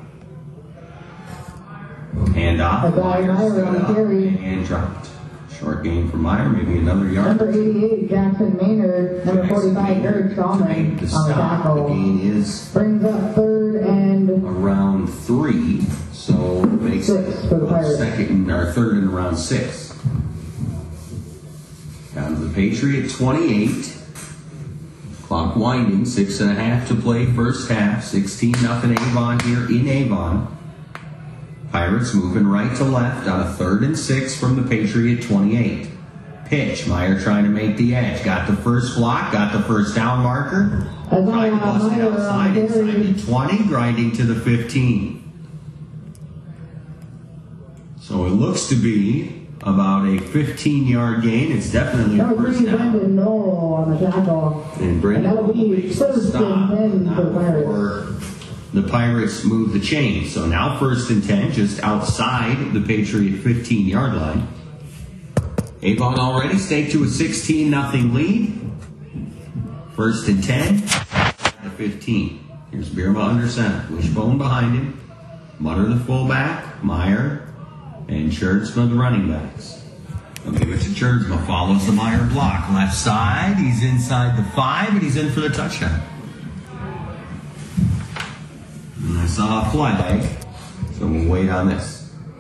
Speaker 1: And off.
Speaker 8: Meyer on the carry.
Speaker 1: And dropped. Short gain for Meyer, maybe another yard.
Speaker 8: Number 88, Jackson Maynard. Number 45, Eric Stallman
Speaker 1: Make the
Speaker 8: on the
Speaker 1: stop. The
Speaker 8: tackle.
Speaker 1: gain is
Speaker 8: Brings up 3rd and
Speaker 1: around 3, so it makes
Speaker 8: 6 for the Pirates.
Speaker 1: 3rd and around 6. Down to the Patriot 28. Clock winding, 6.5 to play first half. 16-0 Avon here in Avon. Pirates moving right to left on a 3rd and 6 from the Patriot 28. Pitch, Meyer trying to make the edge. Got the first block, got the first down marker. Trying to bust it outside, inside the 20, grinding to the 15. So it looks to be about a 15-yard gain. It's definitely a
Speaker 8: Number
Speaker 1: first
Speaker 8: 3,
Speaker 1: down.
Speaker 8: Brendan Knoll on the tackle.
Speaker 1: And Brendan
Speaker 8: that'll be
Speaker 1: makes the
Speaker 8: 1st
Speaker 1: stop.
Speaker 8: and 10 for the
Speaker 1: Now
Speaker 8: Pirates.
Speaker 1: for the Pirates move the chain. So now 1st and 10, just outside the Patriot 15-yard line. Avon already staked to a 16-0 lead. 1st and 10, the 15. Here's Bierma under center. Wishbone behind him. Mutter the fullback. Meyer and Cherdsma the running backs. They'll give it to Cherdsma. Follows the Meyer block. Left side. He's inside the 5, and he's in for the touchdown. And I saw a flag, so we'll wait on this.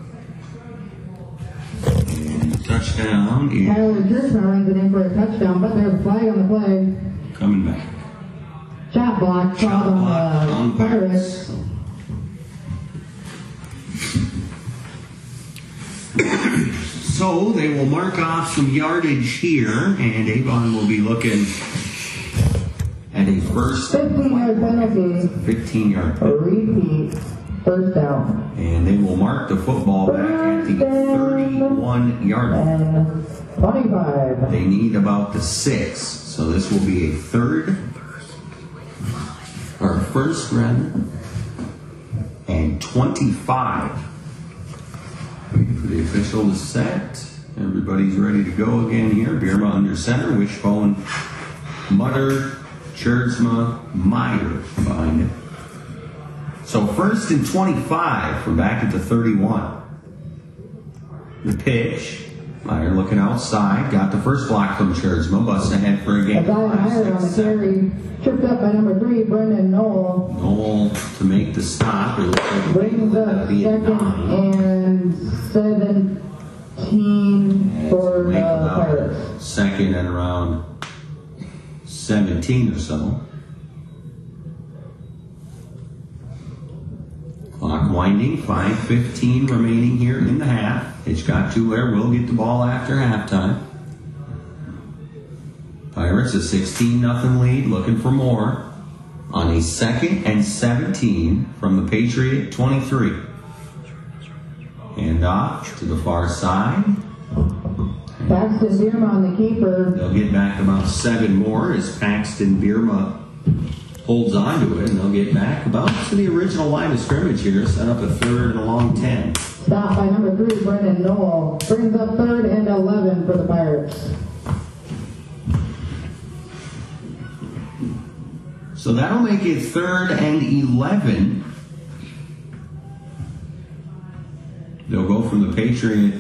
Speaker 1: And the touchdown is
Speaker 8: Tyler Cherdsma runs it in for a touchdown, but there's a flag on the play.
Speaker 1: coming back.
Speaker 8: Shot block called on the Pirates.
Speaker 1: So they will mark off some yardage here, and Avon will be looking at a first
Speaker 8: 15-yard penalty.
Speaker 1: 15-yard.
Speaker 8: A repeat. First down.
Speaker 1: And they will mark the football back at the 31-yard line.
Speaker 8: And 25.
Speaker 1: They need about the 6, so this will be a first rather, and 25. Waiting for the official to set. Everybody's ready to go again here. Bierma under center, Wishbone, Mutter, Cherdsma, Meyer behind it. So 1st and 25 from back at the 31. The pitch. Meyer looking outside. Got the first block from Cherdsma. Busts ahead for a game.
Speaker 8: Meyer on the carry. Tripped up by number 3, Brendan Knoll.
Speaker 1: Knoll to make the stop. It looks like
Speaker 8: Brings up
Speaker 1: be a
Speaker 8: 2nd
Speaker 1: 9.
Speaker 8: and 17 for
Speaker 1: Make
Speaker 8: the
Speaker 1: about
Speaker 8: Pirates.
Speaker 1: 2nd and around 17 or so. Clock winding, 5:15 remaining here in the half. Hitchcock Tulare will get the ball after halftime. Pirates a 16-0 lead, looking for more on a 2nd and 17 from the Patriot 23. And off to the far side.
Speaker 8: Paxton Bierma on the keeper.
Speaker 1: They'll get back about 7 more as Paxton Bierma holds on to it, and they'll get back about to the original line of scrimmage here, set up a 3rd and a long 10.
Speaker 8: Stopped by number 3, Brendan Knoll. Brings up 3rd and 11 for the Pirates.
Speaker 1: So that'll make it 3rd and 11. They'll go from the Patriot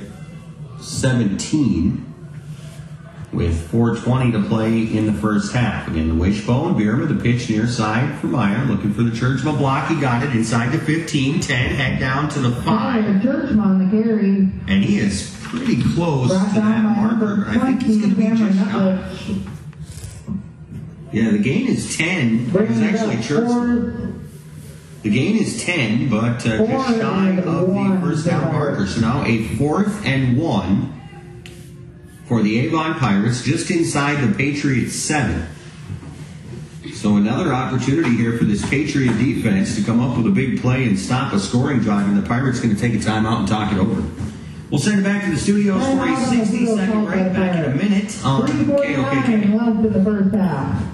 Speaker 1: 17 with 4:20 to play in the first half. Again, the Wishbone, Bierma, the pitch near side for Meyer, looking for the Churchman block. He got it inside the 15, 10, head down to the 5.
Speaker 8: Churchman, the carry.
Speaker 1: And he is pretty close to that marker. I think he's going to be just shot. Yeah, the gain is 10. It's actually Churchman. The gain is 10, but just shy of the first down marker. So now a 4th and 1 for the Avon Pirates, just inside the Patriots 7. So another opportunity here for this Patriot defense to come up with a big play and stop a scoring drive, and the Pirates going to take a timeout and talk it over. We'll send it back to the studios for a 60-second break. Back in a minute on KOKK.
Speaker 8: Left in the first half.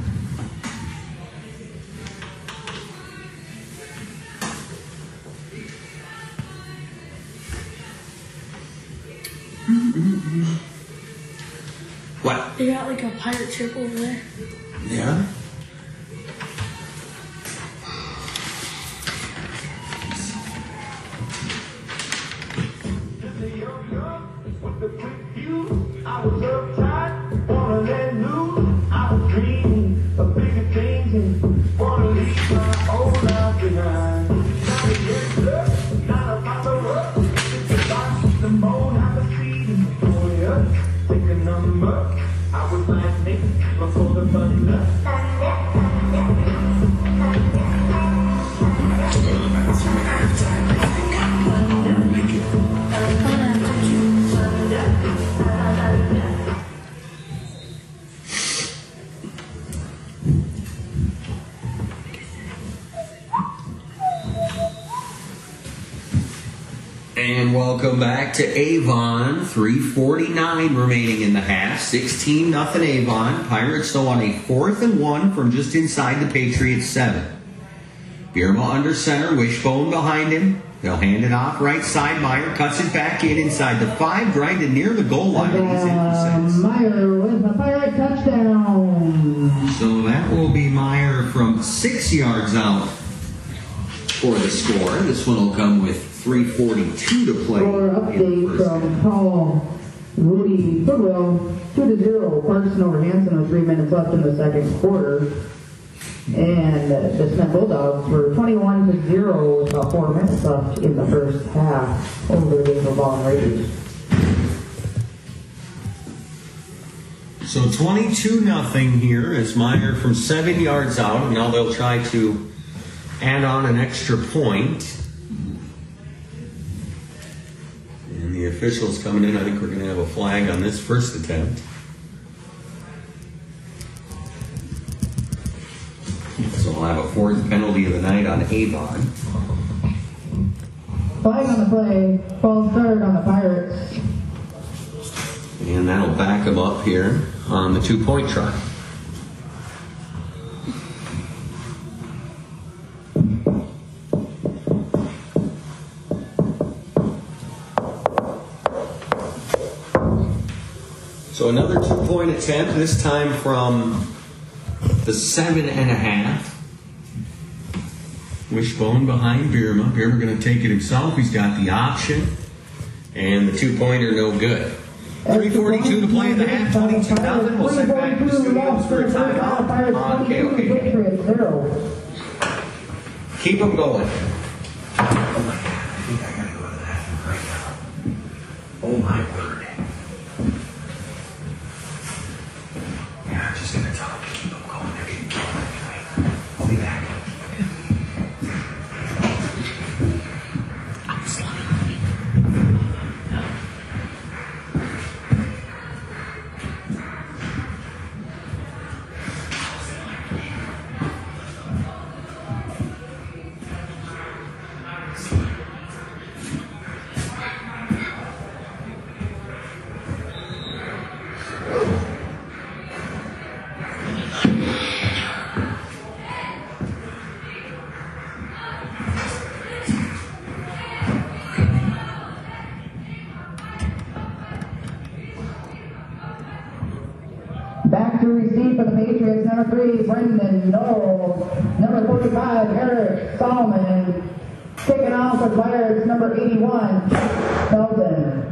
Speaker 1: What?
Speaker 9: They got like a pirate ship over there.
Speaker 1: Yeah?
Speaker 10: I was uptight, wanna let loose. I was dreaming of bigger things and wanna leave my old life behind. Not a yes, sir, not a follow-up. It's about the moan I was feeding for you. Take a number. I was like Nick before the thunder.
Speaker 1: And welcome back to Avon. 3:49 remaining in the half. 16-0 Avon. Pirates still on a 4th and 1 from just inside the Patriots 7. Bierma under center. Wishbone behind him. They'll hand it off right side. Meyer cuts it back in inside the 5, grinded near the goal line. He's in for 6.
Speaker 8: Meyer with the Pirate touchdown.
Speaker 1: So that will be Meyer from 6 yards out for the score. This one will come with 3:42 to play.
Speaker 8: Score update from Paul Rudy Goodwill, 2-0. Clarkson over Hanson with 3 minutes left in the second quarter. And the Smith Bulldogs were 21-0 with about 4 minutes left in the first half over the Avon Raiders.
Speaker 1: So 22-0 here as Meyer from 7 yards out. Now they'll try to add on an extra point. And the officials coming in, I think we're going to have a flag on this first attempt. So we'll have a 4th penalty of the night on Avon.
Speaker 8: Flag on the play, false start on the Pirates.
Speaker 1: And that'll back them up here on the 2-point try. So another 2-point attempt, this time from the 7.5. Wishbone behind Bierma. Bierma going to take it himself. He's got the option. And the 2-pointer no good. 3:42 to play in the half, 22-0. We'll send back to the studios for a timeout on KOKK. Keep them going. I think I gotta go to the bathroom right now. Oh my word. Yeah, I'm just gonna tell them to keep them going. They're getting killed anyway. I'll be back. I'm slugging.
Speaker 8: Back to receive for the Patriots, number 3, Brendan Knoll. Number 45, Eric Solomon. Kicking off with Pirates number 81, Felton.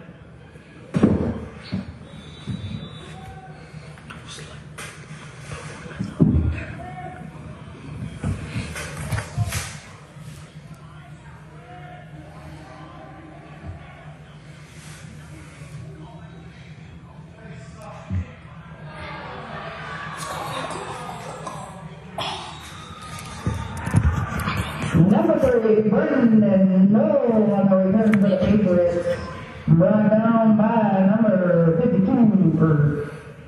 Speaker 8: Number 30, Brendan Noel on the return for the Patriots. Brought down by number 52 for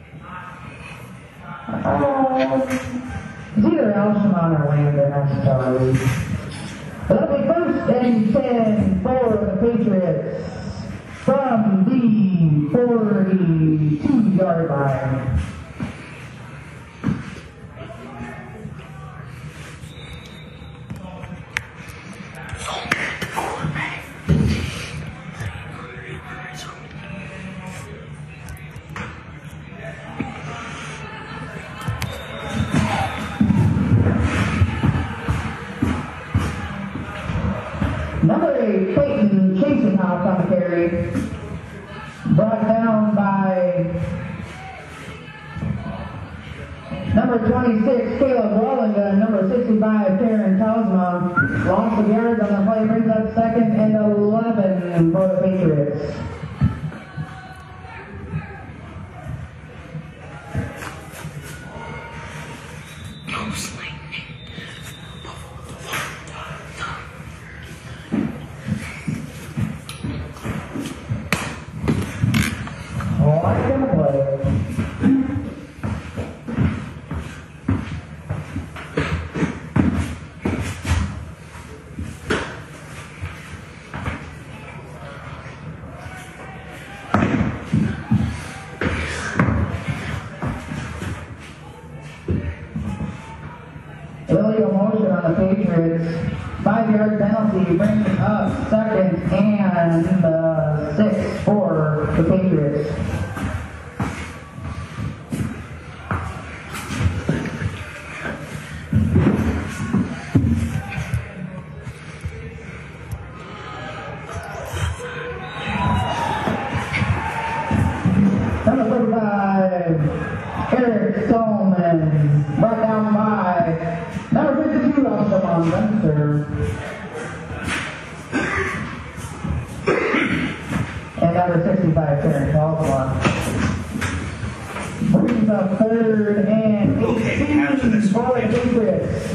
Speaker 8: it's either Alshimon or Landon, I'm sorry. That'll be 1st and 10 for the Patriots from the 42-yard line. Number 8, Clayton Chasenhouse on the carry. Brought down by number 26, Caleb Wallinga, number 65, Karen Tausma. Loss of yards on the play brings up 2nd and 11 for the Patriots. Illegal motion on the Patriots. 5-yard penalty brings up 2nd and 6 for the Patriots. Number 45, Eric Stallman, brought down by number 52, Alshimon Gunter. And number 65, Karen Tausma. Brings up 3rd and 18 for the Patriots.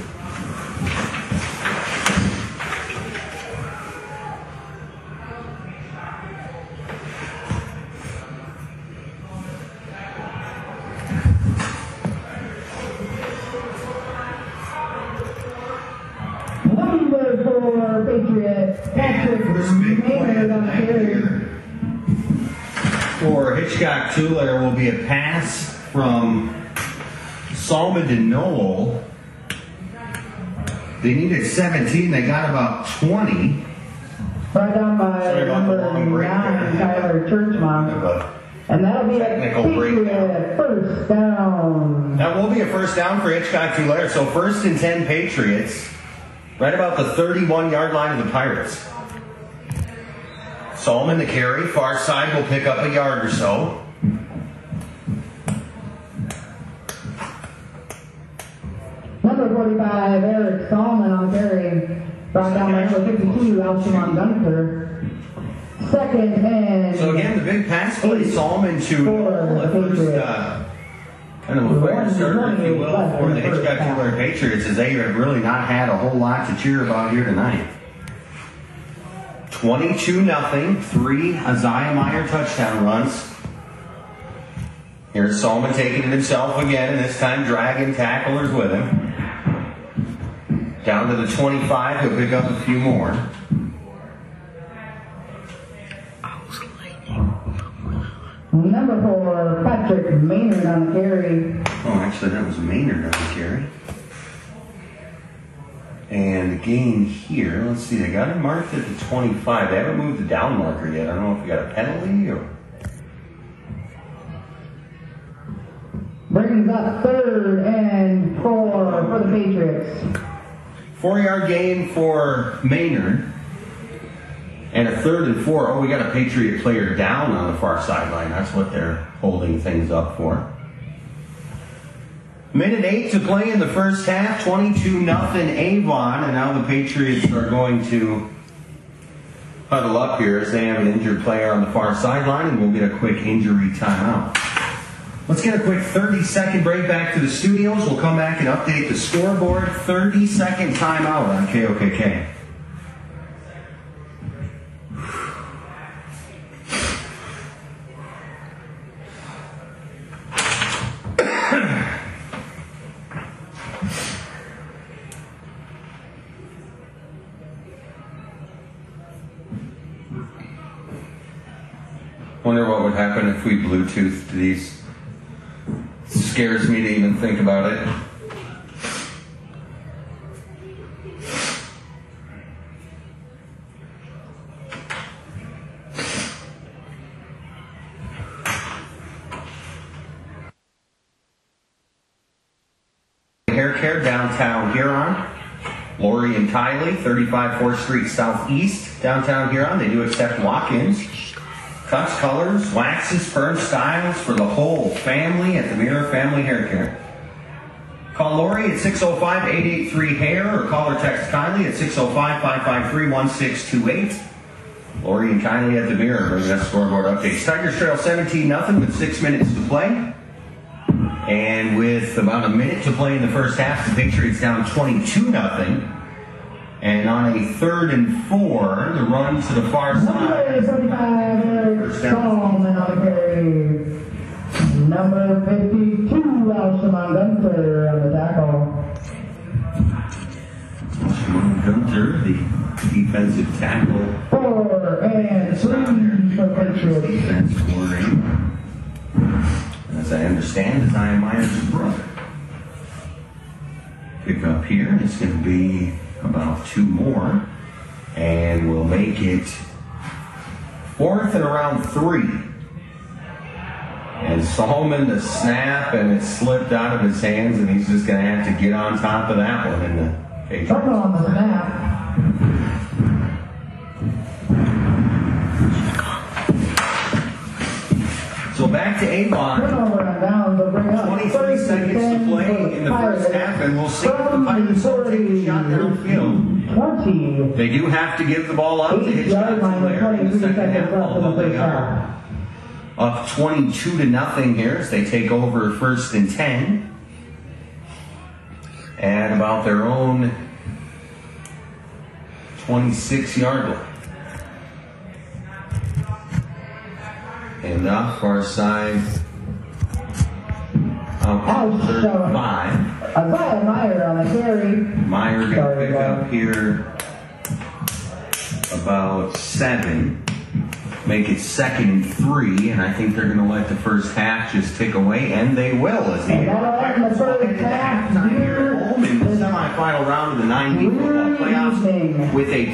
Speaker 8: Number 4, Patriot, Patrick Maynard on the carry.
Speaker 1: For Hitchcock Tulare will be a pass from Salmon to Noel. They needed 17, they got about 20.
Speaker 8: Brought down by number 9, Tyler Churchmont. And that'll be a Patriot first down.
Speaker 1: That will be a first down for Hitchcock Tulare. So 1st and 10 Patriots, right about the 31-yard line of the Pirates. Solomon the carry, far side will pick up a yard or so.
Speaker 8: Number 45, Eric Solomon on the carry. Brought down by number 52, Alshimon Gunter. 2nd and...
Speaker 1: So again, the big pass play, Solomon to the first, kind of a fire starter, if you will, for the Hitchcock Tulare Patriots, as they have really not had a whole lot to cheer about here tonight. 22-0, 3 Isaiah Meyer touchdown runs. Here's Solomon taking it himself again, and this time dragging tacklers with him. Down to the 25, he'll pick up a few more.
Speaker 8: Number 4, Patrick Maynard on the carry.
Speaker 1: Oh, actually, that was Maynard on the carry. And the gain here, let's see, they got it marked at the 25. They haven't moved the down marker yet. I don't know if we got a penalty or...
Speaker 8: Brings up 3rd and 4 for the Patriots.
Speaker 1: 4-yard gain for Maynard. And a 3rd and 4. Oh, we got a Patriot player down on the far sideline. That's what they're holding things up for. Minute 8 to play in the first half. 22-0 Avon. And now the Patriots are going to huddle up here as they have an injured player on the far sideline. And we'll get a quick injury timeout. Let's get a quick 30-second break back to the studios. We'll come back and update the scoreboard. 30-second timeout on KOKK. Wonder what would happen if we Bluetoothed these. Scares me to even think about it. Hair Care, downtown Huron. Lori and Kylie, 35 4th Street Southeast, downtown Huron. They do accept walk-ins. Cuts, colors, waxes, perm styles for the whole family at the Mirror Family Hair Care. Call Lori at 605-883-HAIR or call or text Kylie at 605-553-1628. Lori and Kylie at the Mirror bringing us scoreboard updates. Tigers trail 17-0 with 6 minutes to play. And with about a minute to play in the first half, the Patriots down 22-0. And on a 3rd and 4, the run to the far side.
Speaker 8: Number 52, Alshaman Gunter on the tackle.
Speaker 1: Alshaman Gunter, the defensive tackle.
Speaker 8: 4 and 3 for Patriots.
Speaker 1: Defense scoring. As I understand, is Zion Myers' brother. Pick up here. It's going to be about 2 more. And we'll make it 4th and around 3. And Solomon the snap, and it slipped out of his hands, and he's just going to have to get on top of that one in the Patriots.
Speaker 8: On the snap.
Speaker 1: So back to Avon. 23 seconds to play in the first half, and we'll see if the Pirates will take a shot downfield.
Speaker 8: 20.
Speaker 1: They do have to give the ball up to Hitchcock Blair in the second half, although they are up 22-0 here as they take over 1st and 10 at about their own 26-yard line. And off far side of 35.
Speaker 8: Zion Meyer on the carry.
Speaker 1: Meyer going to pick up here about 7. Make it 2nd and 3, and I think they're going to let the first half just tick away, and they will as the Pirates will head into halftime here at home in the semifinal round of the 9-week football playoffs with a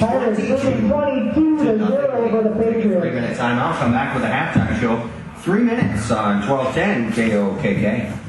Speaker 1: 22-0 3-minute timeout. Come back with a halftime show. 3 minutes on 12:10 KOKK.